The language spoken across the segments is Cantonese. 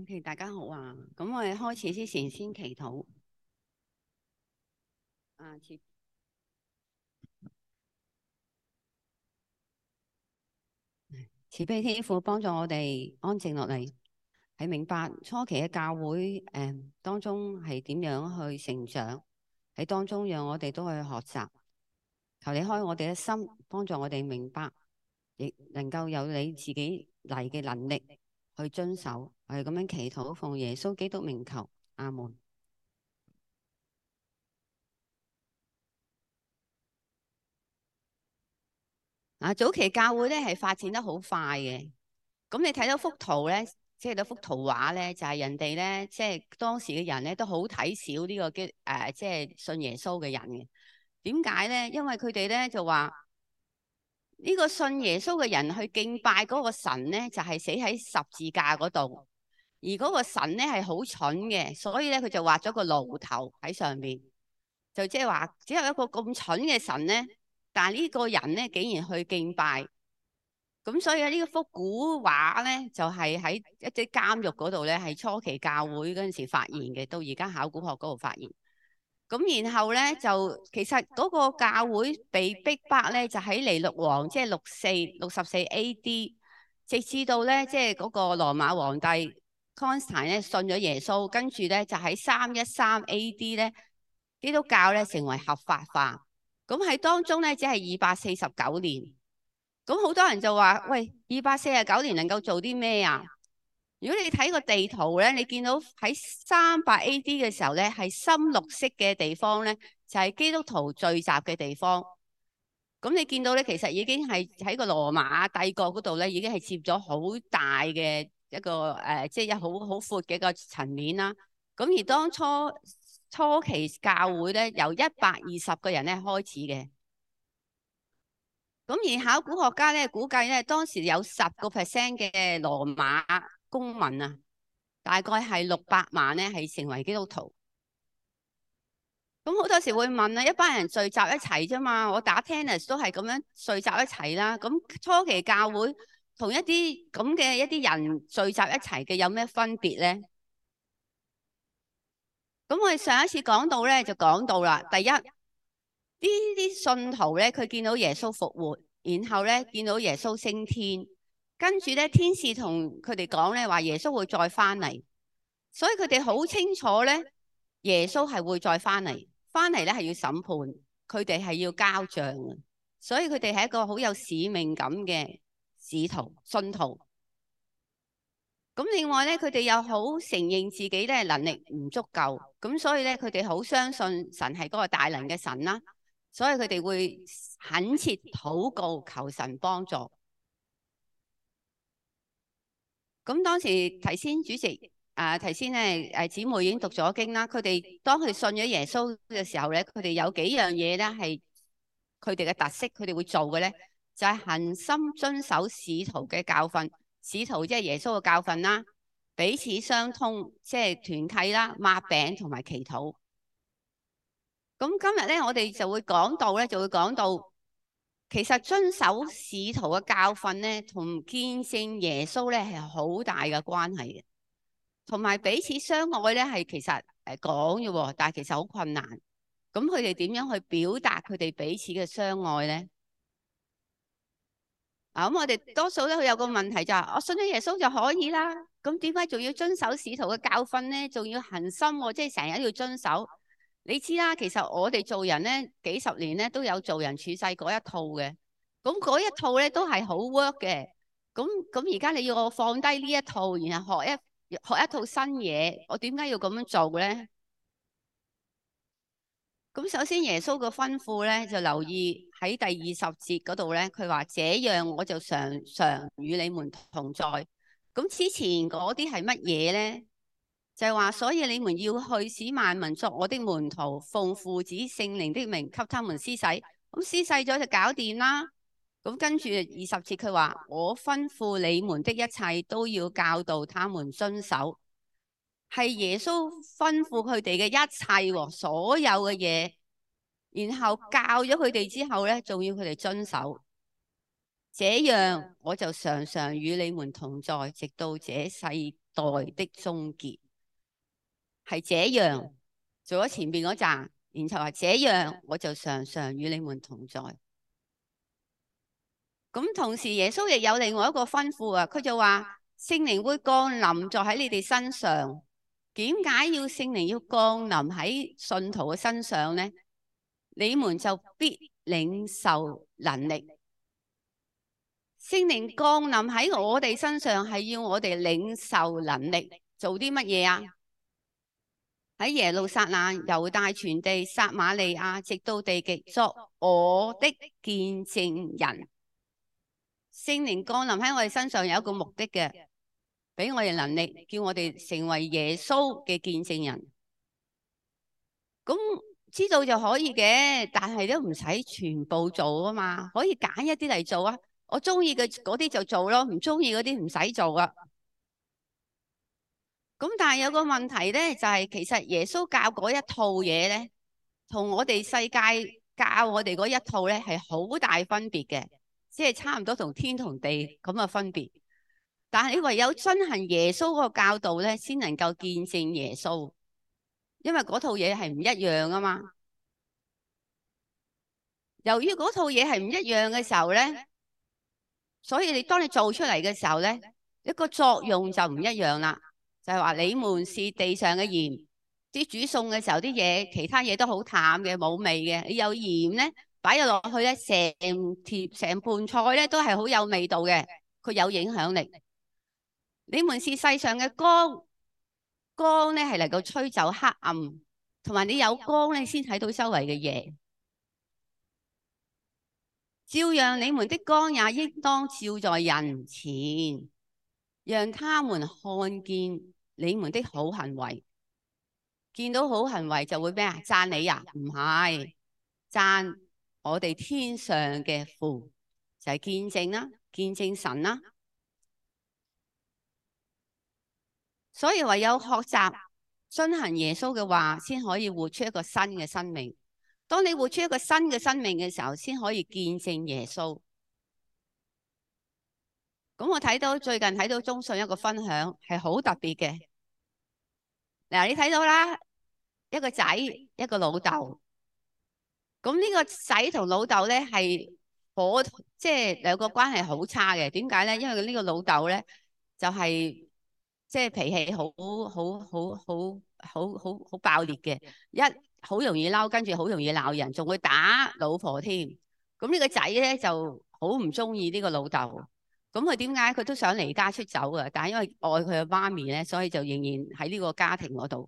OK，大家好啊！咁我哋開始之前先祈禱。慈慈悲天父幫助我哋安靜落嚟，係明白初期嘅教會當中係點樣去成長，喺當中讓我哋都去學習。求你開我哋嘅心，幫助我哋明白，亦能夠有你自己嚟嘅能力去遵守。我哋咁樣祈禱，奉耶穌基督名求，阿門。早期教會咧係發展得好快嘅。咁你睇到幅圖咧，即係嗰幅圖畫咧，就係人哋咧，即係當時嘅人咧，都好睇少呢個即係信耶穌嘅人嘅。點解咧？因為佢哋咧就話呢個信耶穌嘅人去敬拜嗰個神咧，就係死喺十字架嗰度，而嗰個神咧係好蠢嘅，所以咧佢就畫咗個驢頭喺上面，就即係話只有一個咁蠢嘅神咧，但係呢個人咧竟然去敬拜。咁所以呢幅古畫咧，就係喺一啲監獄嗰度咧，係初期教會嗰陣時發現嘅，到而家考古學嗰度發現。咁然後咧就其實嗰個教會被逼迫咧，就喺尼祿王即係64AD，直至到咧即係嗰個羅馬皇帝 Constantine 咧信咗耶穌，跟住咧就喺313 AD 咧基督教咧成為合法化。咁喺當中咧只係249年。咁好多人就話：喂，249年能夠做啲咩啊？如果你睇個地圖咧，你見到喺300 AD 嘅時候咧，係深綠色嘅地方咧，就係基督徒聚集嘅地方。咁你見到咧，其實已經係喺個羅馬帝國嗰度咧，已經係佔咗好大嘅一個即係一好闊嘅一個層面啦。咁而當初期教會咧，由120個人咧開始嘅。咁而考古學家咧估計咧，當時有10%嘅羅馬公民啊，大概係600萬咧，係成為基督徒。咁好多時會問啊，一班人聚集一齊啫嘛，我打 tennis 都係咁樣聚集一齊啦。咁初期教會同一啲咁嘅一啲人聚集一齊嘅有咩分別咧？咁我哋上一次講到咧，就講到啦。第一，呢啲信徒咧，佢見到耶穌復活。然後咧見到耶穌升天，跟住咧天使同佢哋講咧話耶穌會再翻嚟，所以佢哋好清楚咧耶穌係會再翻嚟，翻嚟咧係要審判，佢哋係要交賬嘅，所以佢哋係一個好有使命感嘅信徒。咁另外咧，佢哋又好承認自己咧能力唔足夠，咁所以咧佢哋好相信神係嗰個大能嘅神啦。所以佢哋會懇切禱告求神幫助。咁當時提先主席提先咧姊妹已經讀咗經啦。佢哋當佢信咗耶穌嘅時候咧，佢哋有幾樣嘢咧係佢哋嘅特色，佢哋會做嘅咧就係恆心遵守使徒嘅教訓。使徒即係耶穌嘅教訓啦，彼此相通，即係團契啦，擘餅同埋祈禱。咁今日咧，我哋就會講到其實遵守使徒嘅教訓咧，同見證耶穌咧係好大嘅關係嘅，同埋彼此相愛咧係其實講嘅喎，但係其實好困難。咁佢哋點樣去表達佢哋彼此嘅相愛咧？咁我哋多數都有個問題就係，我信咗耶穌就可以啦，咁點解仲要遵守使徒嘅教訓咧？仲要恆心喎，即係成日都要遵守。你知啦，其實我哋做人咧幾十年咧都有做人處世嗰一套嘅，咁嗰一套咧都係好 work 嘅。咁而家你要我放低呢一套，然後學一套新嘢，我點解要咁樣做咧？咁首先耶穌嘅吩咐咧，就留意喺第20節嗰度咧，佢話：這樣我就常常與你們同在。咁之前嗰啲係乜嘢咧？就係話，所以你們要去使萬民作我的門徒，奉父子聖靈的名給他們施洗。咁施洗咗就搞掂啦。咁跟住20節佢話：我吩咐你們的一切都要教導他們遵守。係耶穌吩咐佢哋嘅一切喎，所有嘅嘢，然後教咗佢哋之後咧，仲要佢哋遵守。這樣我就常常與你們同在，直到這世代的終結。係這樣做咗前面嗰扎，然後話這樣我就常常與你們同在。咁同時耶穌亦有另外一個吩咐啊，佢就話聖靈會降臨在喺你哋身上。點解要聖靈要降臨喺信徒嘅身上呢？你們就必領受能力。聖靈降臨喺我哋身上係要我哋領受能力，做啲乜嘢啊？喺耶路撒冷、猶大全地、撒瑪利亞，直到地極，作我的見證人。聖靈降臨喺我哋身上有一個目的嘅，俾我哋能力，叫我哋成為耶穌嘅見證人。咁知道就可以嘅，但係都唔使全部做啊嘛，可以揀一啲嚟做啊。我中意嘅嗰啲就做咯，唔中意嗰啲唔使做啊。咁但係有個問題咧，就係其實耶穌教嗰一套嘢咧，同我哋世界教我哋嗰一套咧係好大分別嘅，即係差唔多同天同地咁嘅分別。但係你唯有遵行耶穌嗰個教導咧，先能夠見證耶穌，因為嗰套嘢係唔一樣啊嘛。由於嗰套嘢係唔一樣嘅時候咧，所以當你做出嚟嘅時候咧，一個作用就唔一樣啦。就係話你們是地上嘅鹽，啲煮餸嘅時候啲嘢，其他嘢都好淡嘅，冇味嘅。你有鹽咧，擺咗落去咧，成盤菜咧都係好有味道嘅，佢有影響力。你們是世上嘅光，光咧係能夠吹走黑暗，同埋你有光咧先睇到周圍嘅嘢。照樣你們的光也應當照在人前，讓他們看見你們的好行為。見到好行為就會咩啊？讚你啊？唔係，讚我哋天上嘅父，就係見證啦，見證神啦。所以唯有學習遵行耶穌嘅話，先可以活出一個新嘅生命。當你活出一個新嘅生命嘅時候，先可以見證耶穌。咁我最近睇到中信一個分享係好特別嘅。嗱，你睇到啦，一個仔一個老豆。咁呢個仔同老豆咧係即係兩個關係好差嘅。點解咧？因為呢個老豆咧就係即係脾氣好爆裂嘅，好容易嬲，跟住好容易鬧人，仲會打老婆添。咁呢個仔咧就好唔中意呢個老豆。咁佢點解佢都想離家出走啊？但係因為愛佢嘅媽咪咧，所以就仍然喺呢個家庭嗰度。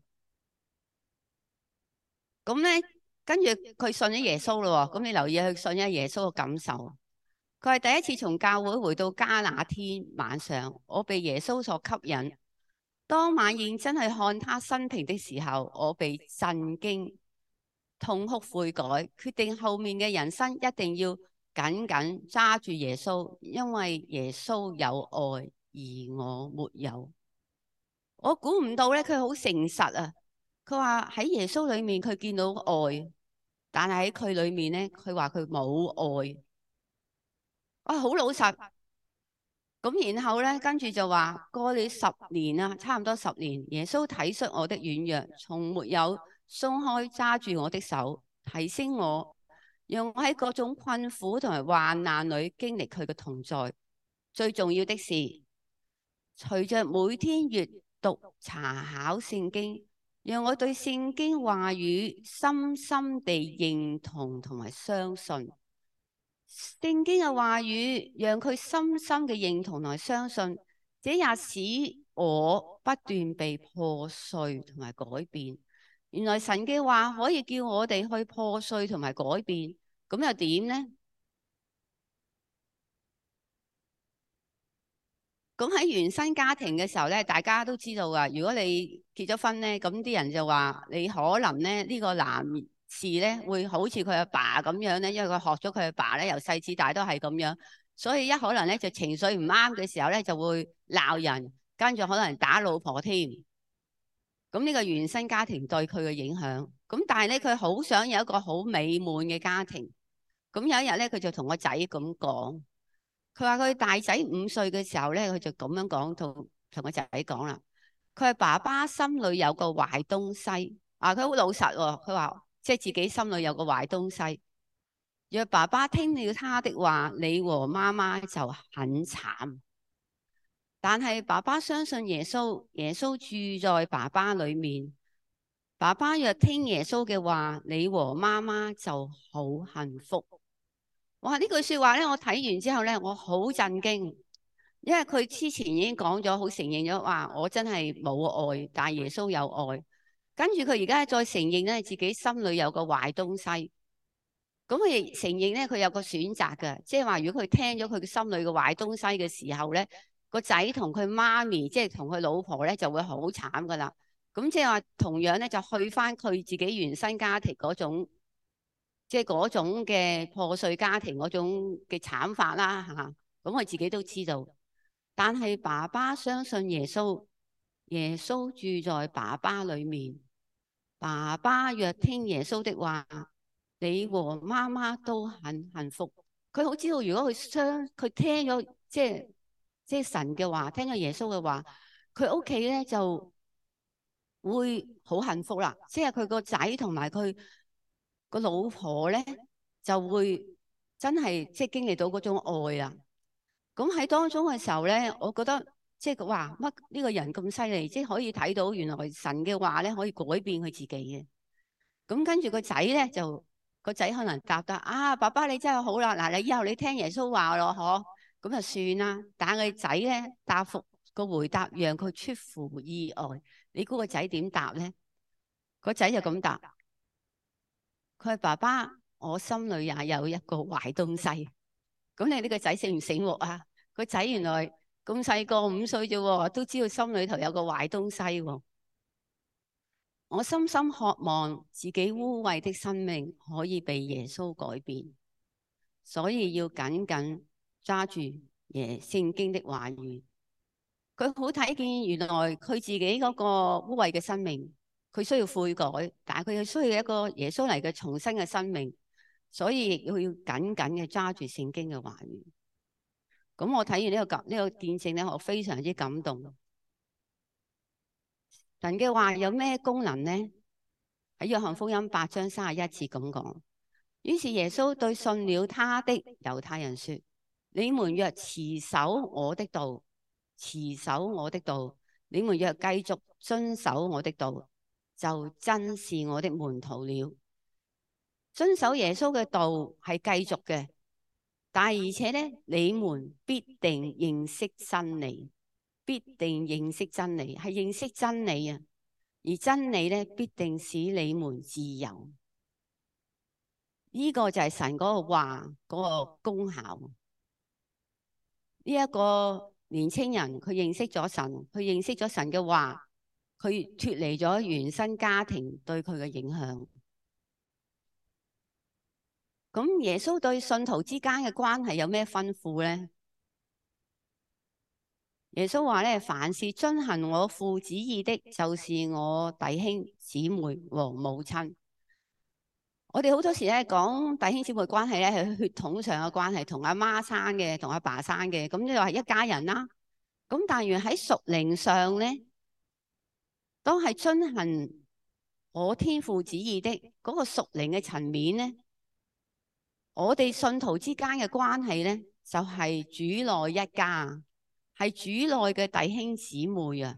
咁咧，跟住佢信咗耶穌咯。咁你留意佢信咗耶穌嘅感受。佢係第一次從教會回到家那天晚上，我被耶穌所吸引。當晚認真去看他生平的時候，我被震驚，痛哭悔改，決定後面嘅人生一定要緊緊揸住耶穌，因為耶穌有愛，而我沒有。我估唔到咧，佢好誠實啊！佢話喺耶穌裏面佢見到愛，但係喺佢裏面咧，佢話佢冇愛。啊，好老實。咁然後咧，跟住就話過了10年啦，差唔多10年，耶穌體恤我的軟弱，從沒有鬆開揸住我的手，提升我，讓我喺各種困苦同埋患難裏經歷佢嘅同在。最重要的是，隨着每天閱讀查考聖經，讓我對聖經話語深深地認同同埋相信。聖經嘅話語讓佢深深嘅認同同埋相信，這也使我不斷被破碎同埋改變。原來神嘅話可以叫我哋去破碎同埋改變，咁又點呢？咁喺原生家庭嘅時候咧，大家都知道噶。如果你結咗婚咧，咁啲人就話你可能咧呢個男士咧會好似佢阿爸咁樣咧，因為佢學咗佢阿爸咧由細至大都係咁樣，所以一可能咧就情緒唔啱嘅時候咧就會鬧人，跟住可能打老婆添。咁呢個原生家庭對佢嘅影響，咁但係咧佢好想有一個好美滿嘅家庭。咁有一日咧，佢就同個仔咁講。佢話佢大仔5歲嘅時候咧，佢就咁樣講，同個仔講啦。 佢係爸爸心裏有個壞東西啊！佢好老實喎、哦，佢話即係自己心裏有個壞東西。若爸爸聽了他的話，你和媽媽就很慘。但係爸爸相信耶穌，耶穌住在爸爸裏面。爸爸若聽耶穌嘅話，你和媽媽就好幸福。哇！呢句說話咧，我睇完之後咧，我好震驚，因為佢之前已經講咗，好承認咗話我真係冇愛，但係耶穌有愛。跟住佢而家再承認咧，自己心裏有個壞東西。咁佢亦承認咧，佢有個選擇嘅，即係話如果佢聽咗佢嘅心裏嘅壞東西嘅時候咧，個仔同佢媽咪，即係同佢老婆咧，就會好慘噶啦。咁即係話同樣咧，就去翻佢自己原生家庭嗰種，即係嗰種嘅破碎家庭嗰種嘅慘法啦嚇。咁佢自己都知道，但係爸爸相信耶穌，耶穌住在爸爸裏面。爸爸若聽耶穌的話，你和媽媽都很幸福。佢好知道，如果佢聽咗即係神嘅話，聽咗耶穌嘅話，佢屋企咧就會好幸福啦。即係佢個仔同埋佢個老婆咧就會真係即係經歷到嗰種愛啦。咁喺當中嘅時候咧，我覺得即係話乜呢個人咁犀利，即係可以睇到原來神嘅話咧可以改變佢自己嘅。咁跟住個仔咧就個仔可能答得啊，爸爸你真係好啦，嗱你以後你聽耶穌話咯，嗬，咁就算啦。但係個仔咧答覆個回答讓佢出乎意外，你估個仔點答咧？個仔就咁答，佢話爸爸，我心裏也有一個壞東西。咁你呢個仔醒唔醒目啊？個仔原來咁細個5歲啫喎，都知道心裏頭有個壞東西喎。我深深渴望自己污穢的生命可以被耶穌改變，所以要緊緊抓住聖經的話語。佢好睇見原來佢自己嗰個污穢嘅生命，佢需要悔改，但係佢又需要一個耶穌嚟嘅重新嘅生命，所以要緊緊嘅抓住聖經嘅話語。咁我睇完呢個見證咧，我非常之感動。神嘅話有咩功能呢？喺約翰福音8章31節咁講。於是耶穌對信了他的猶太人說：你們若持守我的道，持守我的道，你們若繼續遵守我的道，就真是我的門徒了。遵守耶穌嘅道係繼續嘅，但係而且咧，你們必定認識真理。必定認識真理，係認識真理啊！而真理咧，必定使你們自由。呢個就係神嗰個話嗰個功效。呢一個年青人，佢認識咗神，佢認識咗神嘅話，佢脫離咗原生家庭對佢嘅影響。咁耶穌對信徒之間嘅關係有咩吩咐咧？耶穌話咧，凡是遵行我父旨意的，就是我弟兄姊妹和母親。我哋好多時咧講弟兄姊妹關係咧係血統上嘅關係，同阿媽生嘅，同阿爸生嘅，咁就係一家人啦。咁但係喺屬靈上咧，當係遵行我天父旨意的嗰個屬靈嘅層面咧，我哋信徒之間嘅關係咧就係主內一家。係主內嘅弟兄姊妹啊，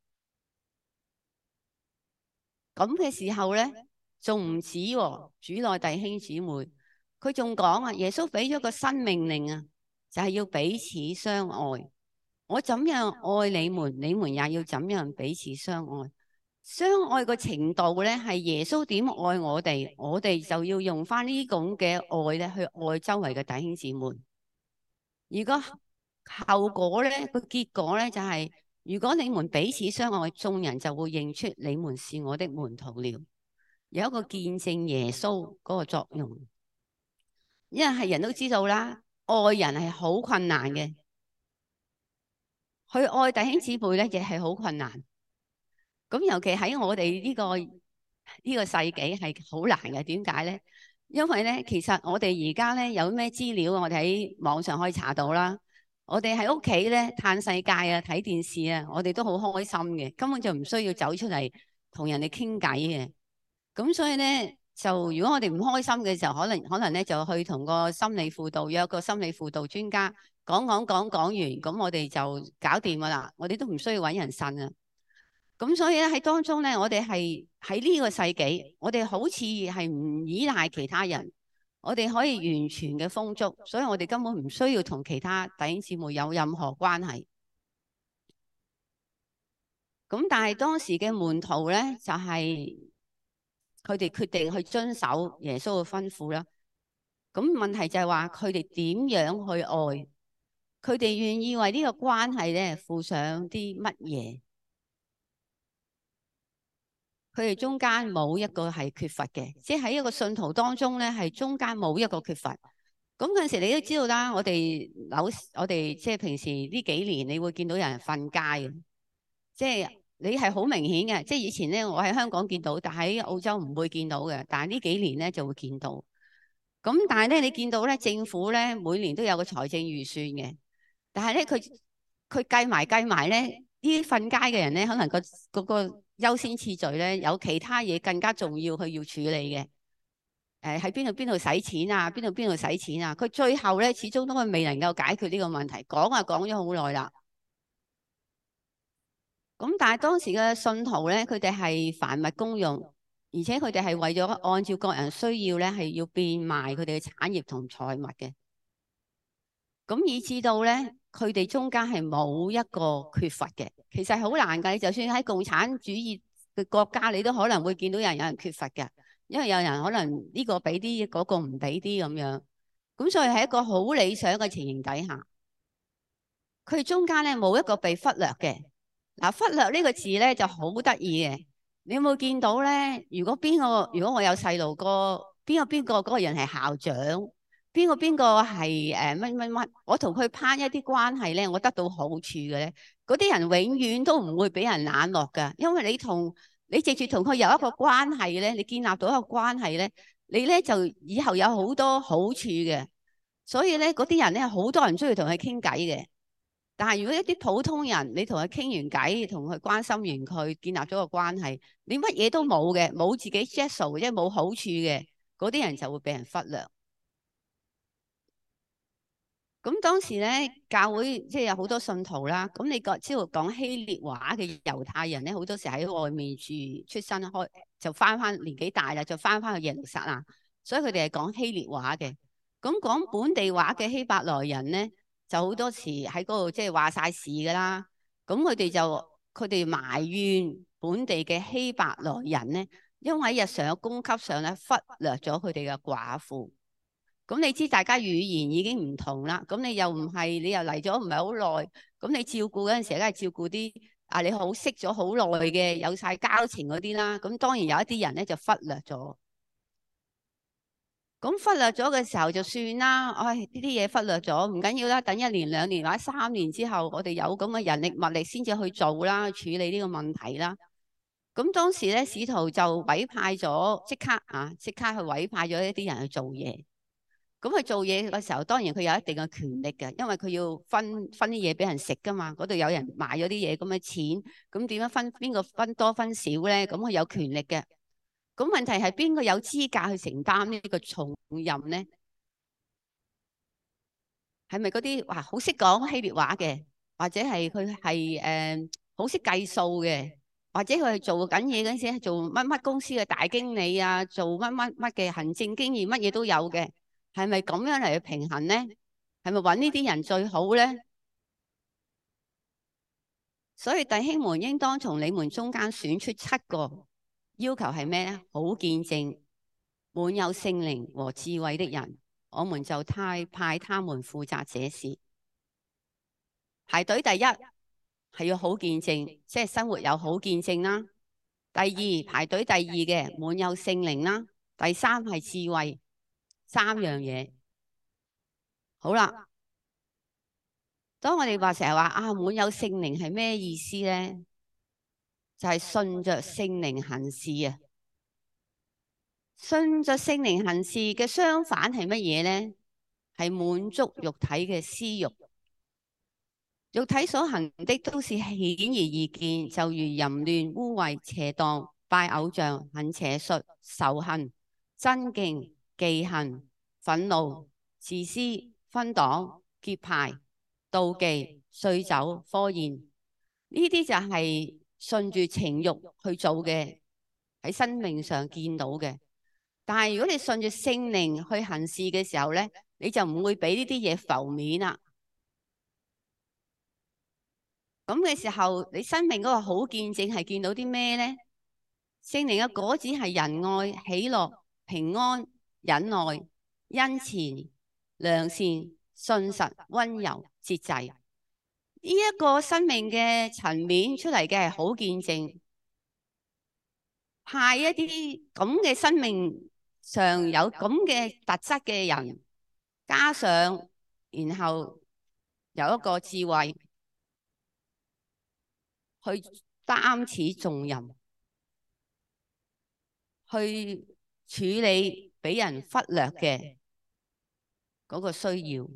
咁嘅時候咧，仲唔止喎？主內弟兄姊妹，佢仲講啊，耶穌俾咗個新命令啊，就係要彼此相愛。我怎樣愛你們，你們也要怎樣彼此相愛。相愛嘅程度咧，係耶穌點愛我哋，我哋就要用翻呢種嘅愛咧去愛周圍嘅弟兄姊妹。如果後果咧，個結果咧就係，如果你們彼此相愛，眾人就會認出你們是我的門徒了。有一個見證耶穌嗰個作用，因為係人都知道啦，愛人係好困難嘅，去愛弟兄姊妹咧亦係好困難。咁尤其喺我哋呢個世紀係好難嘅。點解咧？因為咧，其實我哋而家咧有咩資料，我哋喺網上可以查到啦。 我哋喺屋企咧嘆世界啊，睇電視啊，我哋都好開心嘅，根本就唔需要走出嚟同人哋傾偈嘅。咁所以咧，就如果我哋唔開心嘅時候，可能咧就去同個心理輔導約個心理輔導專家講完，咁我哋就搞掂噶啦。我哋都唔需要揾人呻啊。咁所以咧喺當中咧，我哋係喺呢個世紀，我哋好似係唔依賴其他人，我哋可以完全嘅豐足，所以我哋根本唔需要同其他弟兄姊妹有任何關係。咁但係當時嘅門徒咧，就係佢哋決定去遵守耶穌嘅吩咐啦。咁問題就係話佢哋點樣去愛，佢哋願意為呢個關係咧付上啲乜嘢？佢哋中間冇一個係缺乏嘅，即係喺一個信徒當中咧，係中間冇一個缺乏。咁嗰陣時你都知道啦，我哋即係平時呢幾年，你會見到有人瞓街嘅，即係你係好明顯嘅。即係以前咧，我喺香港見到，但喺澳洲唔會見到嘅。但係呢幾年咧就會見到。咁但係咧，你見到咧政府咧每年都有個財政預算嘅，但係咧佢計埋咧，呢啲瞓街嘅人咧，可能嗰個優先次序咧有其他嘢更加重要，佢要處理嘅。喺邊度使錢啊？邊度使錢啊？佢最後咧始終都係未能夠解決呢個問題，講咗好耐啦。咁但係當時嘅信徒咧，佢哋係凡物公用，而且佢哋係為咗按照個人需要咧，係要變賣佢哋嘅產業同財物嘅。咁以至到咧，佢哋中間係冇一個缺乏嘅。其實係好難㗎，就算喺共產主義嘅國家，你都可能會見到有人缺乏嘅，因為有人可能呢個俾啲，嗰個唔俾啲咁樣。咁所以係一個好理想嘅情形底下，佢哋中間咧冇一個被忽略嘅。嗱，忽略呢個字咧就好得意嘅。你有冇見到咧？如果我有細路哥，邊個嗰個人係校長，邊個係乜，我同佢攀一啲關係咧，我得到好處嘅咧，嗰啲人永遠都唔會俾人冷落㗎，因為你直接同佢有一個關係咧，你建立到一個關係咧，你咧就以後有好多好處嘅。所以咧，嗰啲人咧好多人中意同佢傾偈嘅。但係如果一啲普通人，你同佢傾完偈，同佢關心完佢，建立咗個關係，你乜嘢都冇嘅，冇自己 gesso 即係冇好處嘅，嗰啲人就會俾人忽略。咁當時咧，教會即係有好多信徒啦。咁你知道講希臘話嘅猶太人咧，好多時喺外面住出身開，就翻年紀大啦，就翻去耶路撒冷，所以佢哋係講希臘話嘅。咁講本地話嘅希伯來人咧，就好多時喺嗰度即係話晒事噶啦。咁佢哋埋怨本地嘅希伯來人咧，因為喺日常嘅供給上咧忽略咗佢哋嘅寡婦。咁你知大家語言已經唔同啦，咁你又嚟咗唔係好耐，咁你照顧嗰陣時，梗係照顧啲你好識咗好耐嘅有晒交情嗰啲啦。咁當然有一啲人咧就忽略咗，咁忽略咗嘅時候就算啦。唉，呢啲嘢忽略咗唔緊要啦，等1年2年或者3年之後，我哋有咁嘅人力物力先至去做啦，處理呢個問題啦。咁當時咧，使徒就委派咗即刻去委派咗一啲人去做嘢。咁佢做嘢嘅時候，當然佢有一定嘅權力嘅，因為佢要分啲嘢俾人食噶嘛。嗰度有人買咗啲嘢咁嘅錢，咁點樣分？邊個分多分少咧？咁佢有權力嘅。咁問題係邊個有資格去承擔呢個重任咧？係咪嗰啲好識講希臘話嘅，或者係佢係好識計數嘅，或者佢係做緊嘢嗰陣時做乜乜公司嘅大經理啊，做乜嘅行政經驗乜嘢都有嘅？係咪咁樣嚟去平衡咧？係咪揾呢啲人最好咧？所以弟兄們應當從你們中間選出7個，要求係咩咧？好見證、滿有聖靈和智慧的人，我們就派他們負責這事。排隊第一係要好見證，即係生活有好見證啦。排隊第二嘅滿有聖靈啦。第3係智慧，3樣嘢。好啦。當我哋成日話滿有聖靈係咩意思咧？就係順着聖靈行事啊！順着聖靈行事嘅相反係乜嘢咧？係滿足肉體嘅私慾。 肉體所行的都是顯而易見，就如淫亂、污穢、邪蕩、拜偶像、行邪術、仇恨、爭競、忌恨、憤怒、自私、分黨、結派、妒忌、醉酒、科宴。呢啲就係順住情慾去做嘅，喺生命上見到嘅。但係如果你順住聖靈去行事嘅時候咧，你就唔會俾呢啲嘢浮面啦。咁嘅時候，你生命嗰個好見證係見到啲咩咧？聖靈嘅果子係仁愛、喜樂、平安、忍耐、恩慈、良善、信實、溫柔、節制。呢一個生命嘅層面出嚟嘅係好見證，派一啲咁嘅生命上有咁嘅特質嘅人，加上然後有一個智慧去擔此重任，去處理俾人忽略嘅嗰個需要。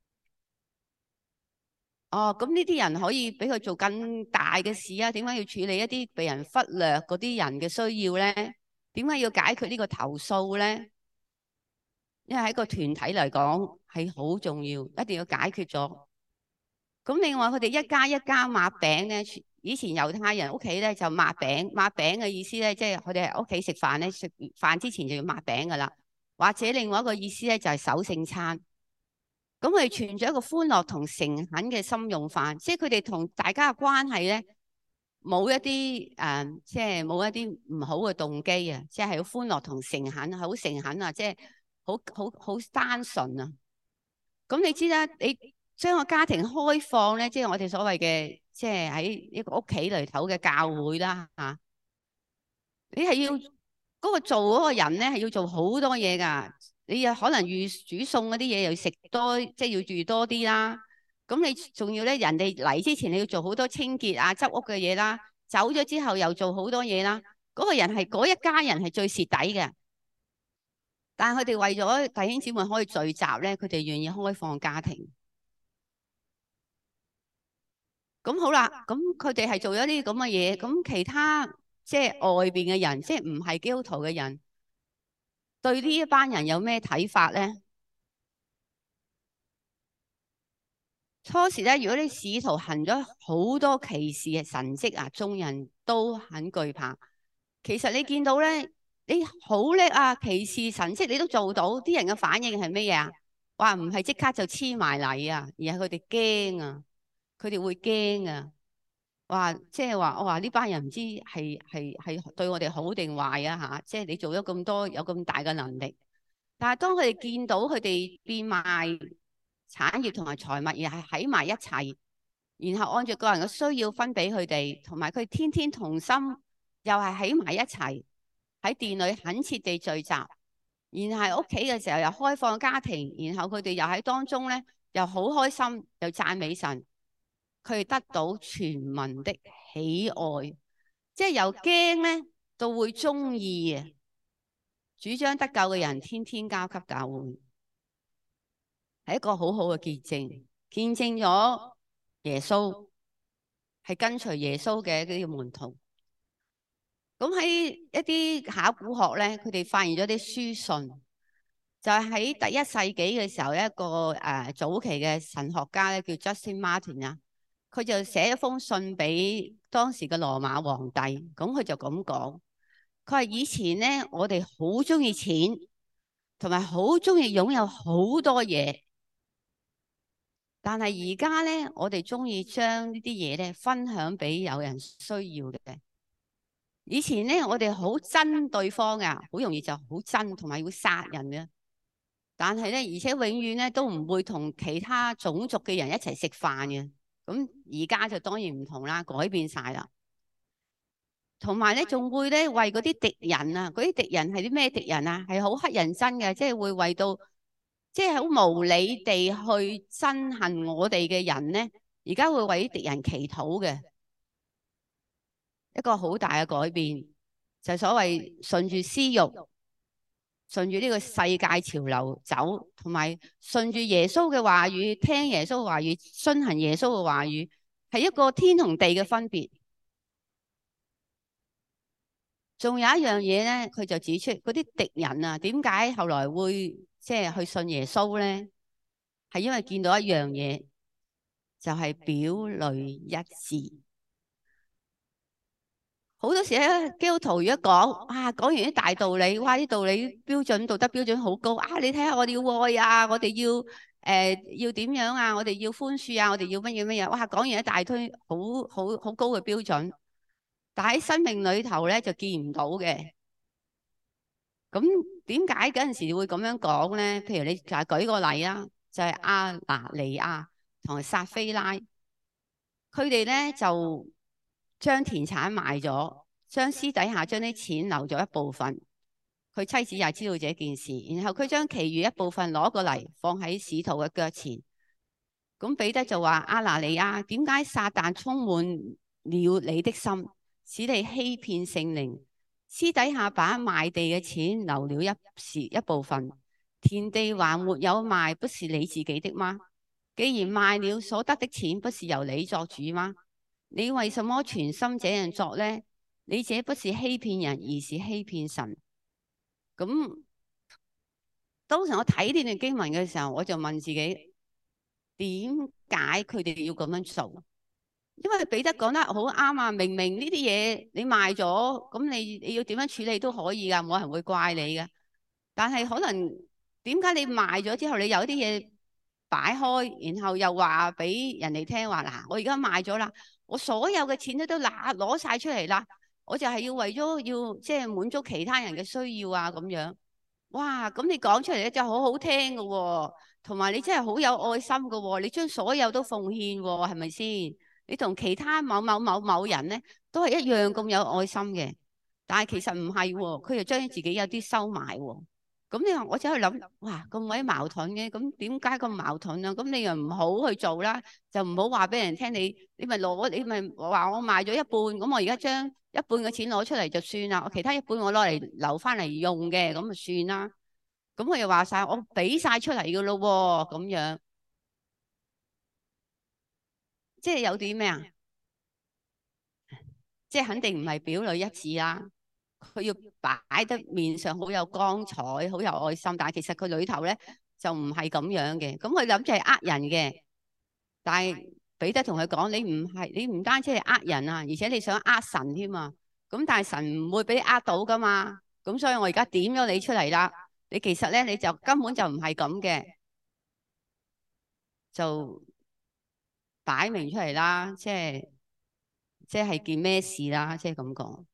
哦，咁呢啲人可以俾佢做更大嘅事啊？點解要處理一啲被人忽略嗰啲人嘅需要咧？點解要解決呢個投訴咧？因為喺個團體嚟講係好重要，一定要解決咗。咁另外佢哋一家一家抹餅咧，以前猶太人屋企咧就抹餅，抹餅嘅意思咧，即係佢哋喺屋企食飯咧，食飯之前就要抹餅噶啦。或者另外一個意思咧就係守聖餐。咁佢哋存咗一個歡樂同誠懇嘅心用飯，即係佢哋同大家嘅關係咧冇一啲即係冇一啲唔好嘅動機啊，即係好歡樂同誠懇，好誠懇啊，即係好單純啊。咁你知啦，你將個家庭開放咧，即係我哋所謂嘅，即係喺一個屋企裏頭嘅教會啦嚇。你係要嗰個做嗰個人咧，係要做好多嘢㗎。你又可能預煮餸嗰啲嘢又要食多，即係要預多啲啦。咁你仲要咧，人哋嚟之前你要做好多清潔啊、執屋嘅嘢啦。走咗之後又做好多嘢啦。嗰個人係嗰一家人係最蝕底嘅。但係佢哋為咗弟兄姊妹可以聚集咧，佢哋願意開放家庭。咁好啦，咁佢哋係做咗啲咁嘅嘢，咁其他即係外邊嘅人，即係唔係基督徒嘅人，對呢一班人有咩睇法咧？初時咧，如果你使徒行咗好多奇事嘅神蹟啊，眾人都很懼怕。其實你見到咧，你好叻啊，奇事神蹟你都做到，啲人嘅反應係咩嘢啊？話唔係即刻就黐埋嚟啊，而係佢哋驚啊，佢哋會驚啊。話即係話，我話呢班人唔知係對我哋好定壞啊嚇！即係你做咗咁多，有咁大嘅能力，但係當佢哋見到佢哋變賣產業同埋財物，而係喺埋一齊，然後按照個人嘅需要分俾佢哋，同埋佢天天同心，又係喺埋一齊喺殿裏懇切地聚集，然後喺屋企嘅時候又開放家庭，然後佢哋又喺當中咧又好開心，又讚美神。佢哋得到全民的喜愛，即係由驚咧到會中意啊！主張得救嘅人天天交給教會，係一個好好嘅見證，見證咗耶穌係跟隨耶穌嘅嗰啲門徒。咁喺一啲考古學咧，佢哋發現咗啲書信，就係喺第一世紀嘅時候，一個早期嘅神學家咧叫 Justin Martin 啊。佢就寫一封信俾當時嘅羅馬皇帝，咁佢就咁講，佢話以前咧，我哋好中意錢，同埋好中意擁有好多嘢，但係而家咧，我哋中意將呢啲嘢咧分享俾有人需要嘅。以前咧，我哋好憎對方㗎，好容易就好憎，同埋會殺人嘅。但係咧，而且永遠咧都唔會同其他種族嘅人一齊食飯嘅。咁而家就當然唔同啦，改變晒啦。同埋咧，仲會咧為嗰啲敵人啊，嗰啲敵人係啲咩敵人啊？係好乞人憎嘅，即係會為到，即係好無理地去憎恨我哋嘅人咧。而家會為啲敵人祈禱嘅，一個好大嘅改變，就係所謂順住私慾順住呢個世界潮流走，同埋順住耶穌嘅話語，聽耶穌嘅話語，遵行耶穌嘅話語，係一個天同地嘅分別。仲有一樣嘢咧，佢就指出嗰啲敵人啊，點解後來會即係去信耶穌咧？係因為見到一樣嘢，就係表裏一致。好多時咧，基督徒如果講完啲大道理，哇！啲道理標準道德標準好高啊！你睇下我哋要愛啊，我哋要點樣啊？我哋要寬恕啊，我哋要乜嘢乜嘢？哇！講完一大堆好高嘅標準，但喺生命裏頭咧就見唔到嘅。咁點解嗰陣時會咁樣講咧？譬如你就係舉個例啊，就係亞拿尼亞同埋撒非拉，佢哋咧就將田產賣咗，將私底下將啲錢留咗一部分。佢妻子又知道這件事，然後佢將其餘一部分攞過嚟放喺使徒嘅腳前。咁彼得就話：亞拿尼亞，點解撒旦充滿了你的心，使你欺騙聖靈？私底下把賣地嘅錢留了一部分，田地還沒有賣，不是你自己的嗎？既然賣了，所得的錢不是由你作主嗎？你為什麼全心這樣作呢？你這不是欺騙人，而是欺騙神。咁當時我睇呢段經文嘅時候，我就問自己：點解佢哋要咁樣做？因為彼得講得好啱啊！明明呢啲嘢你賣咗，咁你要點樣處理都可以噶，冇人會怪你噶。但係可能點解你賣咗之後，你有啲嘢擺開，然後又話俾人哋聽話嗱，我而家賣咗啦，我所有嘅錢都攞晒出嚟啦，我就係要為咗要即係滿足其他人嘅需要啊咁樣。哇！咁你講出嚟咧就好好聽噶喎，同埋你真係好有愛心噶喎，你將所有都奉獻喎，係咪先？你同其他某人咧都係一樣咁有愛心嘅，但係其實唔係喎，佢就將自己有啲收埋喎。咁你話我就喺度諗，哇咁鬼矛盾嘅，咁點解咁矛盾啊？咁你又唔好去做啦，就唔好話俾人聽你咪話我賣咗一半，咁我而家將一半嘅錢攞出嚟就算啦，我其他一半我攞嚟留翻嚟用嘅，咁就算啦。咁佢又話晒我俾晒出嚟噶咯喎，咁樣即係有啲咩啊？即係肯定唔係表裏一致啦。佢要擺得面上好有光彩，好有愛心，但係其實佢裏頭咧就唔係咁樣嘅。咁佢諗住係呃人嘅，但係彼得同佢講：你唔單止係呃人啊，而且你想呃神添啊。咁但係神唔會俾你呃到噶嘛。咁所以我而家點咗你出嚟啦。你其實咧你就根本就唔係咁嘅，就擺明出嚟啦，即係件咩事啦，即係咁講。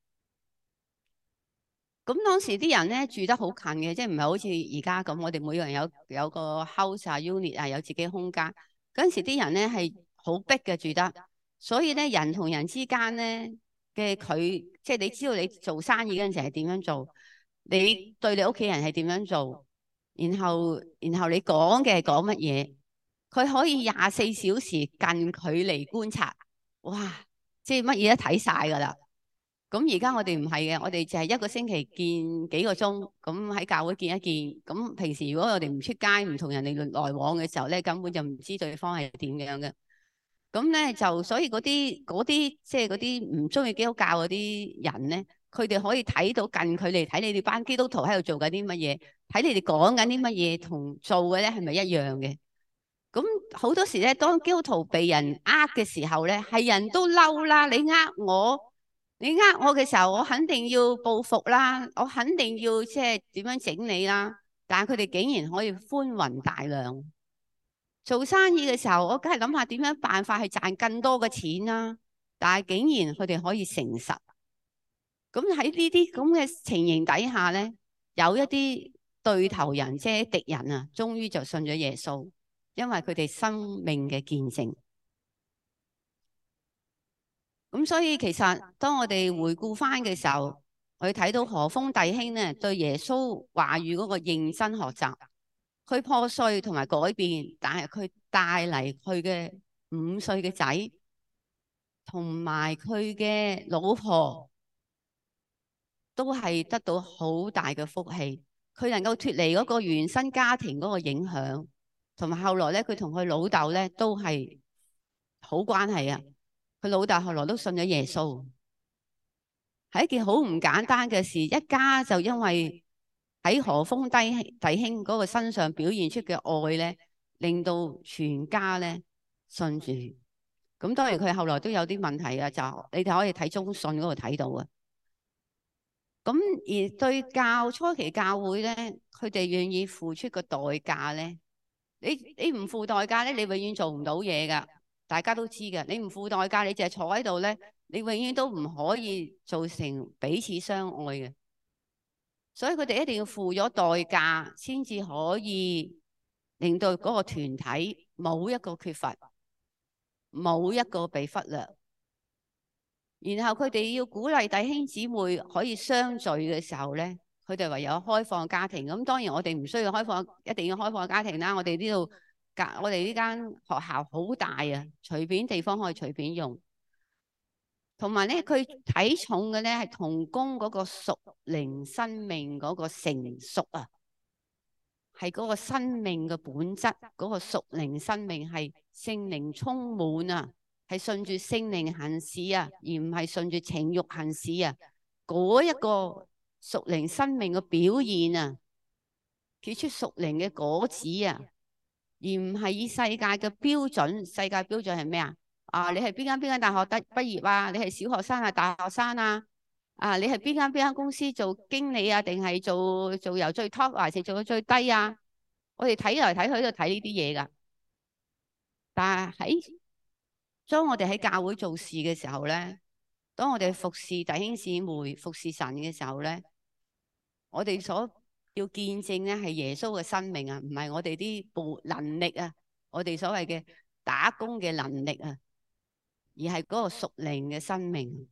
咁當時啲人咧住得好近嘅，即係唔係好似而家咁，我哋每個人有個 house 啊、unit 啊，有自己空間。嗰陣時啲人咧係好逼嘅住得，所以咧人同人之間咧嘅佢，即係你知道你做生意嗰陣時係點樣做，你對你屋企人係點樣做，然後你講嘅係講乜嘢，佢可以24小時近距離觀察，哇！即係乜嘢都睇晒㗎啦。咁而家我哋唔係嘅，我哋就係一個星期見幾個鐘，咁喺教會見一見。咁平時如果我哋唔出街，唔同人哋來往嘅時候咧，根本就唔知對方係點樣嘅。咁咧就所以嗰啲即係嗰啲唔中意基督教嗰啲人咧，佢哋可以睇到近距離睇你哋班基督徒喺度做緊啲乜嘢，睇你哋講緊啲乜嘢同做嘅咧係咪一樣嘅？咁好多時咧，當基督徒被人呃嘅時候咧，係人都嬲啦。你呃我嘅時候，我肯定要報復啦，我肯定要即係點樣整你啦。但係佢哋竟然可以寬宏大量，做生意嘅時候，我梗係諗下點樣辦法去賺更多嘅錢啦。但係竟然佢哋可以誠實。咁喺呢啲咁嘅情形底下咧，有一啲對頭人即係敵人啊，終於就信咗耶穌。因為佢哋生命嘅見證，咁所以其實當我哋回顧翻嘅時候，我哋睇到何鋒弟兄咧對耶穌話語嗰個認真學習，佢破碎同埋改變，但係佢帶嚟佢嘅5歲嘅仔同埋佢嘅老婆都係得到好大嘅福氣。 佢能夠脫離嗰個原生家庭嗰個影響，同埋後來咧，佢同佢老豆咧都係好關係啊。佢老豆後來都信咗耶穌，係一件好唔簡單嘅事。一家就因為喺何鋒弟兄嗰個身上表現出嘅愛咧，令到全家咧信住。咁當然佢後來都有啲問題啊，就你哋可以睇中信嗰度睇到啊。咁而對初期教會咧，佢哋願意付出個代價咧，你唔付代價咧，你永遠做唔到嘢噶，大家都知嘅。你唔付代價，你淨係坐喺度咧，你永遠都唔可以造成彼此相愛嘅。所以佢哋一定要付咗代價，先至可以令到嗰個團體冇一個缺乏，冇一個被忽略。然後佢哋要鼓勵弟兄姊妹可以相聚嘅時候咧，佢哋唯有開放家庭。咁當然我哋唔需要開放，一定要開放家庭啦。我哋呢度我哋呢間學校好大啊，隨便地方可以隨便用。同埋咧，佢睇重嘅咧係同工嗰個屬靈生命嗰個成熟啊，係嗰個生命嘅本質，嗰個屬靈生命係聖靈充滿啊。係順住聖靈行事啊，而唔係順住情慾行事啊。嗰一個屬靈生命嘅表現啊，結出屬靈嘅果子啊，而唔係以世界嘅標準。世界標準係咩啊？你係邊間大學畢業啊？你係小學生啊？大學生啊？你係邊間公司做經理啊？定係做由最 top 還是做到最低啊？我哋睇來睇去都睇呢啲嘢噶。但係喺當我哋喺教會做事嘅時候咧，當我哋服侍弟兄姊妹、服侍神嘅時候咧，我哋所要見證咧係耶穌嘅生命啊，唔係我哋啲能力啊，我哋所謂嘅打工嘅能力啊，而係嗰個屬靈嘅生命。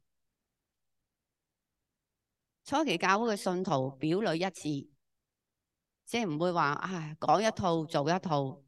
初期教會嘅信徒表裏一致，即係唔會話講一套做一套。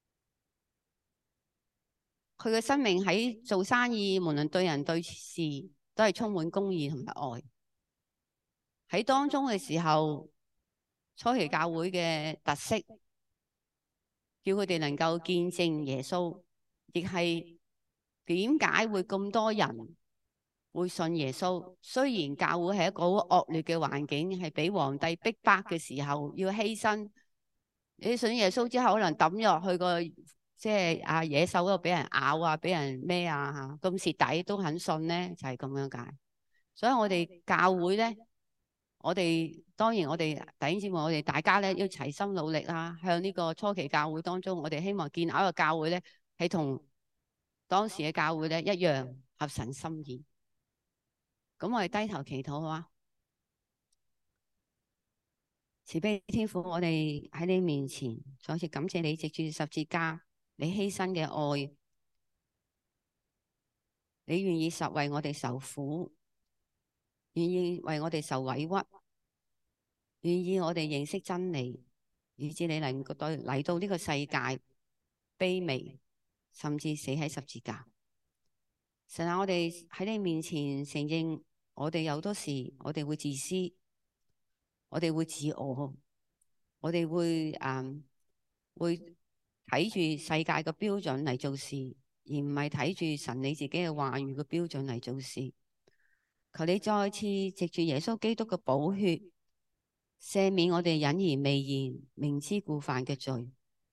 佢嘅生命喺做生意，無論對人對事，都係充滿公義同埋愛。喺當中嘅時候，初期教會嘅特色，叫佢哋能夠見證耶穌，亦係點解會咁多人會信耶穌？雖然教會係一個好惡劣嘅環境，係俾皇帝逼迫嘅時候要犧牲。你信耶穌之後，可能抌落去個即係野獸嗰度俾人咬啊，俾人咩啊嚇，咁蝕底都肯信咧，就係咁樣解。所以我哋教會咧，當然我哋弟兄姊妹，我哋大家咧要齊心努力啦，向呢個初期教會當中，我哋希望建立一個教會咧，係同當時嘅教會咧一樣合神心意。咁我哋低頭祈禱啊！慈悲天父，我哋喺你面前再次感謝你，藉住十字架你犧牲嘅愛，你願意為我哋受苦，願意為我哋受委屈，願意我哋認識真理，以致你嚟到呢個世界卑微，甚至死喺十字架。神啊，我哋喺你面前承認，我哋有好多時，我哋會自私，我哋會自我，我哋會睇住世界嘅標準嚟做事，而唔係睇住神你自己嘅話語嘅標準嚟做事。求你再次藉住耶穌基督嘅寶血，赦免我哋隱而未現、明知故犯嘅罪。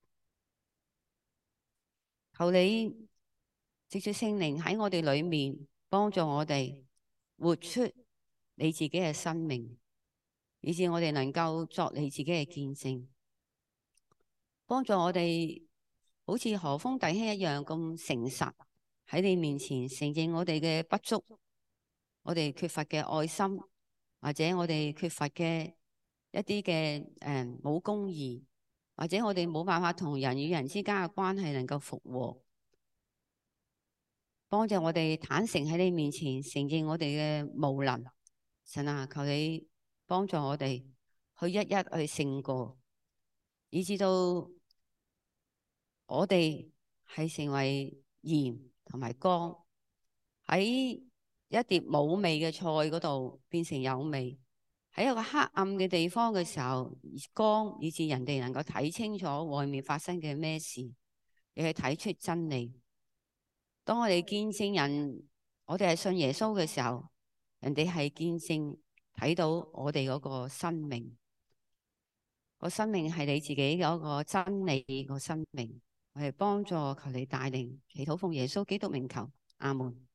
求你藉住聖靈喺我哋裏面幫助我哋活出你自己嘅生命，以致我哋能夠作你自己嘅見證，幫助我哋好似何鋒弟兄一樣咁誠實喺你面前承認我哋嘅不足，我哋缺乏嘅愛心，或者我哋缺乏嘅一啲嘅冇公義，或者我哋冇辦法同人與人之間嘅關係能夠復和，幫助我哋坦誠喺你面前承認我哋嘅無能。神啊，求你幫助我哋去一一去勝過，以至到我哋係成為鹽同埋光，喺一碟冇味嘅菜嗰度變成有味， 喺一個黑暗嘅地方嘅時候，光以致人哋能夠睇清楚外面發生嘅咩事，你去睇出真理。當我哋見證人，我哋係信耶穌嘅時候，人哋係見證睇到我哋嗰個生命，個生命係你自己嗰個真理個生命，我哋幫助求你帶領，祈禱奉耶穌基督名求，阿門。